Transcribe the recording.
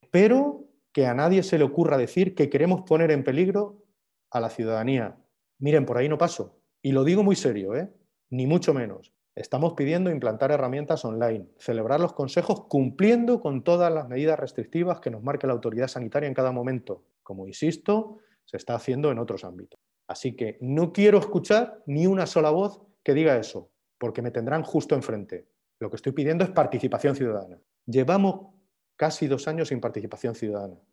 Espero que a nadie se le ocurra decir que queremos poner en peligro a la ciudadanía. Miren, por ahí no paso. Y lo digo muy serio, ni mucho menos. Estamos pidiendo implantar herramientas online, celebrar los consejos cumpliendo con todas las medidas restrictivas que nos marque la autoridad sanitaria en cada momento, como insisto, se está haciendo en otros ámbitos. Así que no quiero escuchar ni una sola voz que diga eso, porque me tendrán justo enfrente. Lo que estoy pidiendo es participación ciudadana. Llevamos casi 2 años sin participación ciudadana.